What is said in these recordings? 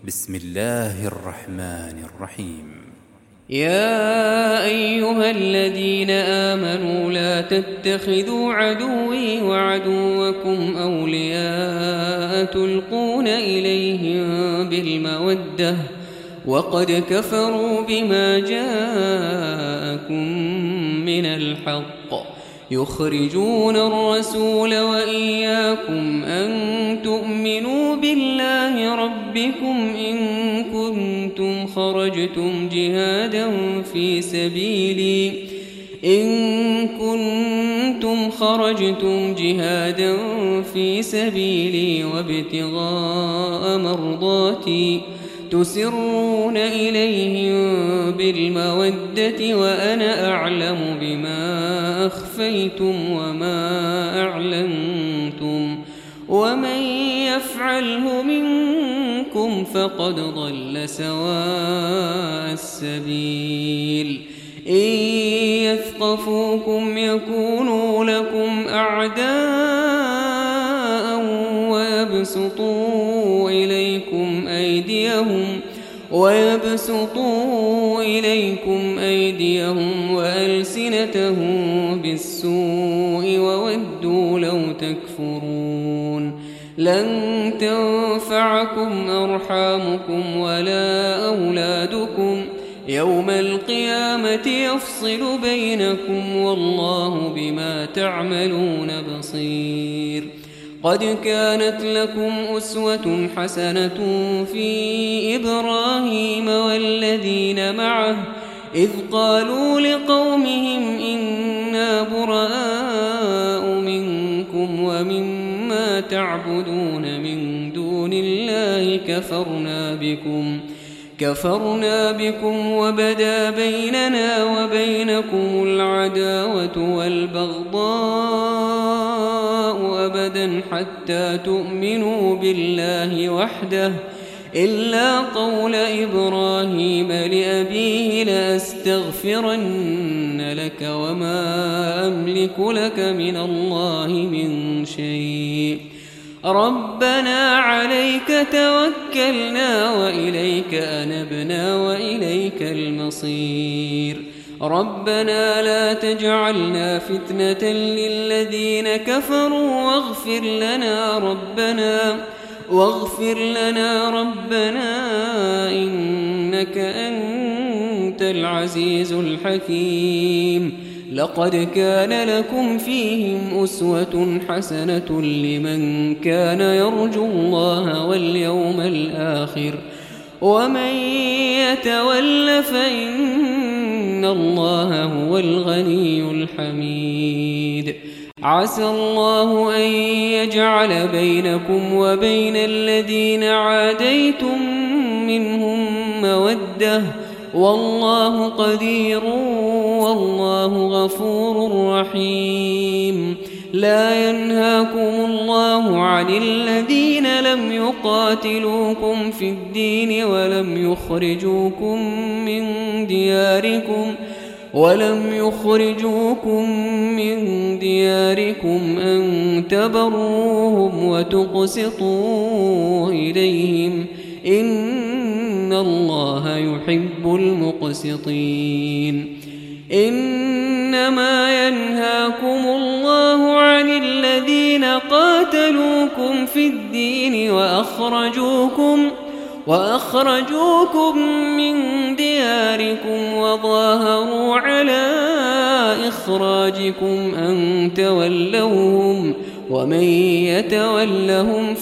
بسم الله الرحمن الرحيم. يا أيها الذين آمنوا لا تتخذوا عدوي وعدوكم أولياء تلقون إليهم بالمودة وقد كفروا بما جاءكم من الحق يخرجون الرسول وإياكم أن تؤمنوا بالله ربكم إن كنتم خرجتم جهادا في سبيلي وابتغاء مرضاتي تسرون إليهم بالمودة وأنا أعلم بما أخفيتم وما أعلنتم ومن يفعله منكم فقد ضل سواء السبيل إن يثقفوكم يكونوا لكم أعداء ويبسطوا إليكم أيديهم وألسنتهم بالسوء وودوا لو تكفرون لن تنفعكم أرحامكم ولا أولادكم يوم القيامة يفصل بينكم والله بما تعملون بصير. قد كانت لكم أسوة حسنة في إبراهيم والذين معه إذ قالوا لقومهم إنا براء منكم ومما تعبدون من دون الله كفرنا بكم وبدا بيننا وبينكم العداوة والبغضاء أبدا حتى تؤمنوا بالله وحده إلا قول إبراهيم لأبيه لأستغفرن لك وما أملك لك من الله من شيء ربنا عليك توكلنا وإليك أنبنا وإليك المصير. ربنا لا تجعلنا فتنة للذين كفروا واغفر لنا ربنا إنك أنت العزيز الحكيم. لقد كان لكم فيهم أسوة حسنة لمن كان يرجو الله واليوم الآخر ومن يتول فإن الله هو الغني الحميد. عسى الله أن يجعل بينكم وبين الذين عاديتم منهم مودة والله قدير والله غفور رحيم. لا ينهاكم الله عن الذين لم يقاتلوكم في الدين ولم يخرجوكم من دياركم أن تبروهم وتقسطوا إليهم إن الله يحب المقسطين. إنما ينهاكم الله عن الذين قاتلوكم في الدين وأخرجوكم من دياركم وظاهروا على إخراجكم أن تولوهم ومن يتولهم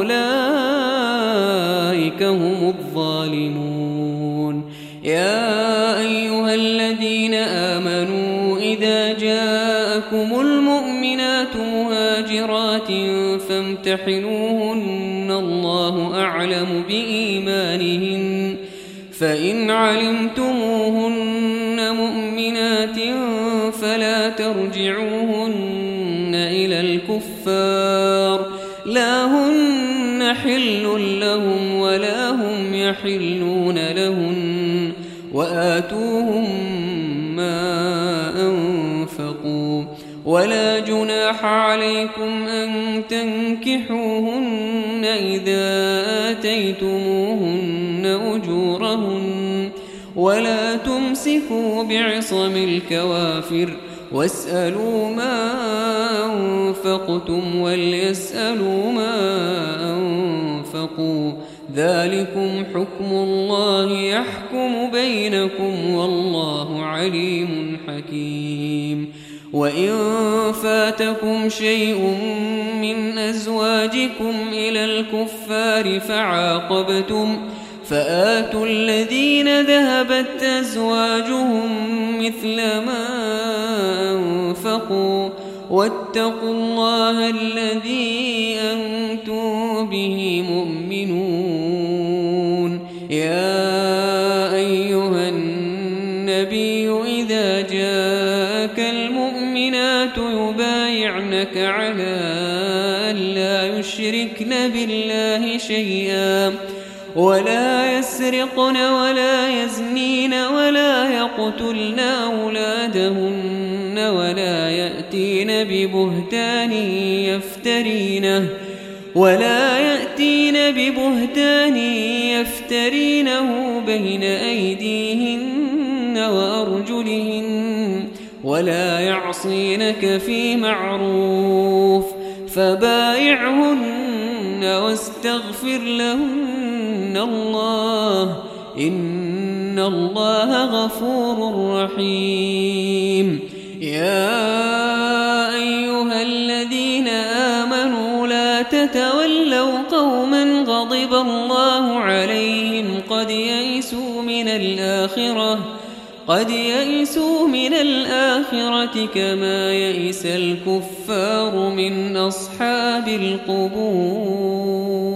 فأولئك هم الظالمون. يا أيها الذين آمنوا إذا جاءكم المؤمنات مهاجرات فامتحنوهن الله أعلم بإيمانهن فإن علمتموهن مؤمنات فلا ترجعوهن إلى الكفار لا هن حل لهم ولا هم يحلون لهن وآتوهم ما أنفقوا ولا جناح عليكم أن تنكحوهن إذا آتيتموهن أجورهن ولا تمسكوا بعصم الكوافر واسألوا ما أنفقتم وليسألوا ما أنفقوا ذلكم حكم الله يحكم بينكم والله عليم حكيم. وإن فاتكم شيء من أزواجكم إلى الكفار فعاقبتم فآتوا الذين ذهبت أزواجهم مثل ما أنفقوا واتقوا الله الذي أنتم به مؤمنون. يا أيها النبي إذا جاءك المؤمنات يبايعنك على أن لا يشركن بالله شيئا ولا يسرقن ولا يزنين ولا يقتلن أولادهن ولا يأتين ببهتان يفترينه بين أيديهن وأرجلهن ولا يعصينك في معروف فبايعهن واستغفر لهن الله إن الله غفور رحيم. يا أيها الذين آمنوا لا تتولوا قوما غضب الله عليهم قد يئسوا من الآخرة كما يئس الكفار من أصحاب القبور.